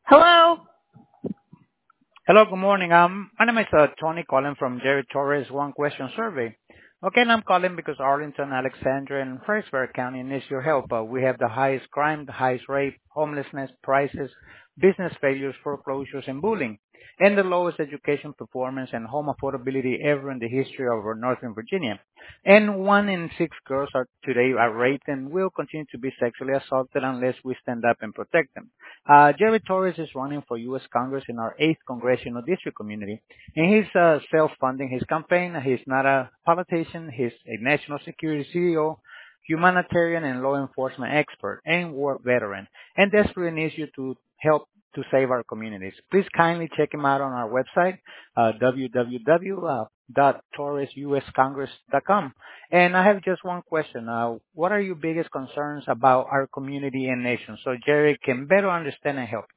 Hello. Hello, good morning. My name is Tony calling from Jerry Torres One Question Survey. Okay, and I'm calling because Arlington, Alexandria, and Fredericksburg County needs your help. We have the highest crime, the highest rape, homelessness, prices, business failures, foreclosures, and bullying, and the lowest education performance and home affordability ever in the history of Northern Virginia. And 1 in 6 girls today are raped and will continue to be sexually assaulted unless we stand up and protect them. Jerry Torres is running for U.S. Congress in our 8th Congressional District community, and he's self-funding his campaign. He's not a politician. He's a national security CEO, humanitarian and law enforcement expert, and war veteran, and desperately needs you to help to save our communities. Please kindly check him out on our website, www.torresuscongress.com. And I have just one question. What are your biggest concerns about our community and nation so Jerry can better understand and help